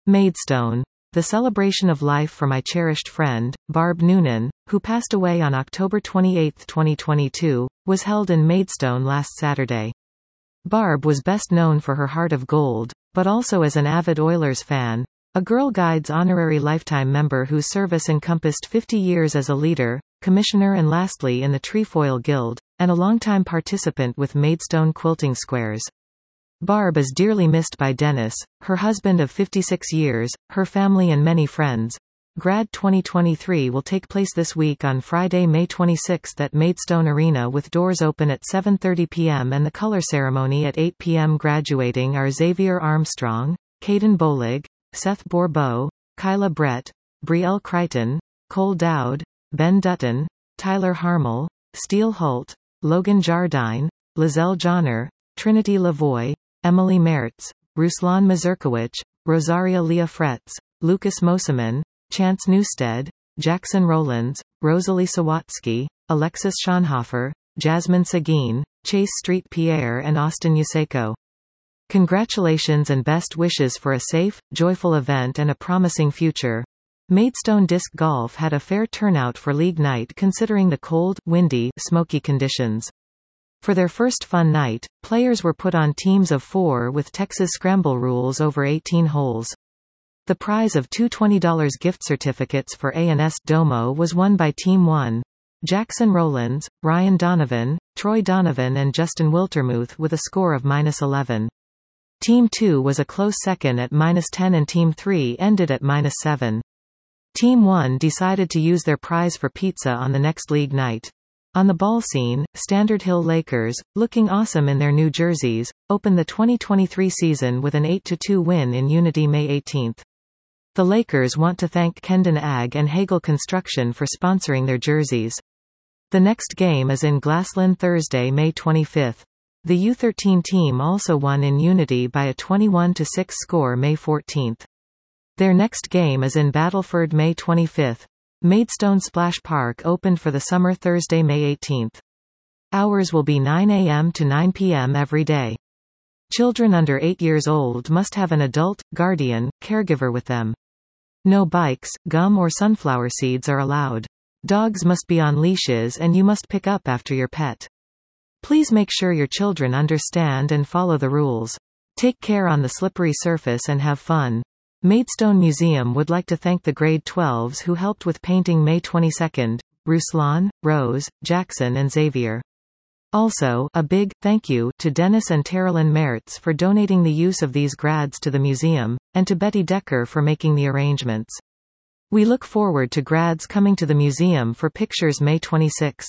Maidstone. The celebration of life for my cherished friend, Barb Noonan, who passed away on October 28, 2022, was held in Maidstone last Saturday. Barb was best known for her Heart of Gold, but also as an avid Oilers fan, a Girl Guides honorary lifetime member whose service encompassed 50 years as a leader, commissioner and lastly in the Trefoil Guild, and a longtime participant with Maidstone Quilting Squares. Barb is dearly missed by Dennis, her husband of 56 years, her family and many friends. Grad 2023 will take place this week on Friday, May 26 at Maidstone Arena with doors open at 7:30 p.m. and the color ceremony at 8 p.m. Graduating are Xavier Armstrong, Caden Bolig, Seth Bourbeau, Kyla Brett, Brielle Crichton, Cole Dowd, Ben Dutton, Tyler Harmel, Steele Holt, Logan Jardine, Lizelle Johnner, Trinity Lavoie, Emily Mertz, Ruslan Mazurkiewicz, Rosaria Leah Fretz, Lucas Moseman, Chance Newstead, Jackson Rowlands, Rosalie Sawatsky, Alexis Schonhofer, Jasmine Seguin, Chase Street Pierre and Austin Yuseko. Congratulations and best wishes for a safe, joyful event and a promising future. Maidstone Disc Golf had a fair turnout for league night considering the cold, windy, smoky conditions. For their first fun night, players were put on teams of 4 with Texas Scramble rules over 18 holes. The prize of two $20 gift certificates for A&S Domo was won by Team 1. Jackson Rowlands, Ryan Donovan, Troy Donovan and Justin Wiltermuth with a score of -11. Team 2 was a close second at -10 and Team 3 ended at -7. Team 1 decided to use their prize for pizza on the next league night. On the ball scene, Standard Hill Lakers, looking awesome in their new jerseys, opened the 2023 season with an 8-2 win in Unity May 18. The Lakers want to thank Kendon Ag and Hagel Construction for sponsoring their jerseys. The next game is in Glassland Thursday, May 25. The U13 team also won in Unity by a 21-6 score May 14. Their next game is in Battleford May 25. Maidstone Splash Park opened for the summer Thursday, May 18. Hours will be 9 a.m. to 9 p.m. every day. Children under 8 years old must have an adult, guardian, caregiver with them. No bikes, gum or sunflower seeds are allowed. Dogs must be on leashes and you must pick up after your pet. Please make sure your children understand and follow the rules. Take care on the slippery surface and have fun. Maidstone Museum would like to thank the grade 12s who helped with painting May 22, Ruslan, Rose, Jackson and Xavier. Also, a big thank you to Dennis and Terilyn Mertz for donating the use of these grads to the museum, and to Betty Decker for making the arrangements. We look forward to grads coming to the museum for pictures May 26.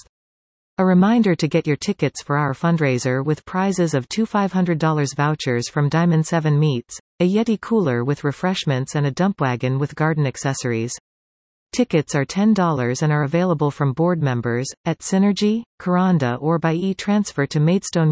A reminder to get your tickets for our fundraiser with prizes of 2 $500 vouchers from Diamond 7 Meats, a Yeti cooler with refreshments and a dump wagon with garden accessories. Tickets are $10 and are available from board members, at Synergy, Kuranda or by e-transfer to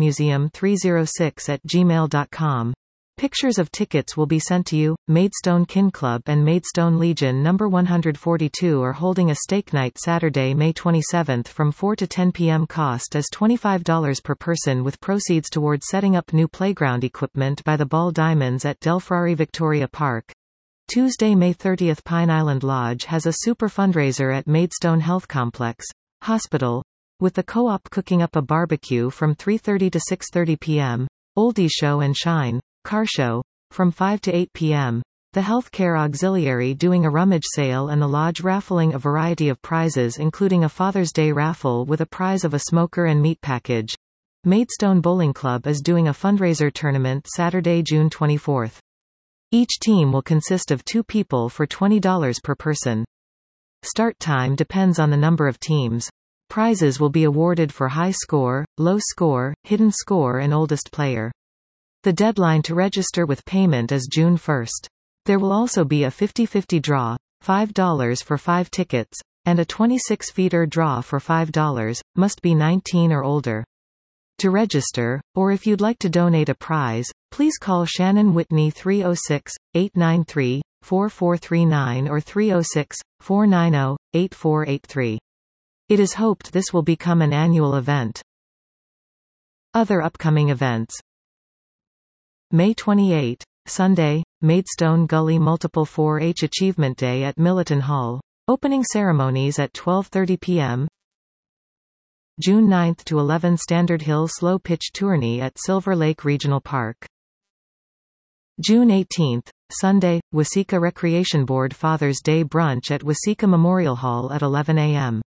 maidstonemuseum306@gmail.com. Pictures of tickets will be sent to you. Maidstone Kin Club and Maidstone Legion No. 142 are holding a steak night Saturday, May 27 from 4 to 10 p.m. Cost is $25 per person with proceeds towards setting up new playground equipment by the Ball Diamonds at Delfrari Victoria Park. Tuesday, May 30 Pine Island Lodge has a super fundraiser at Maidstone Health Complex, Hospital, with the co-op cooking up a barbecue from 3:30 to 6:30 p.m., Oldie Show and Shine, Car Show, from 5 to 8 p.m., the Healthcare Auxiliary doing a rummage sale and the Lodge raffling a variety of prizes including a Father's Day raffle with a prize of a smoker and meat package. Maidstone Bowling Club is doing a fundraiser tournament Saturday, June 24. Each team will consist of 2 people for $20 per person. Start time depends on the number of teams. Prizes will be awarded for high score, low score, hidden score and oldest player. The deadline to register with payment is June 1. There will also be a 50-50 draw, $5 for 5 tickets, and a 26-feeder draw for $5, must be 19 or older. To register, or if you'd like to donate a prize, please call Shannon Whitney 306-893-4439 or 306-490-8483. It is hoped this will become an annual event. Other upcoming events. May 28, Sunday, Maidstone Gully Multiple 4-H Achievement Day at Milliton Hall. Opening ceremonies at 12:30 p.m. June 9 to 11 Standard Hill Slow Pitch Tourney at Silver Lake Regional Park. June 18, Sunday, Waseca Recreation Board Father's Day Brunch at Waseca Memorial Hall at 11 a.m.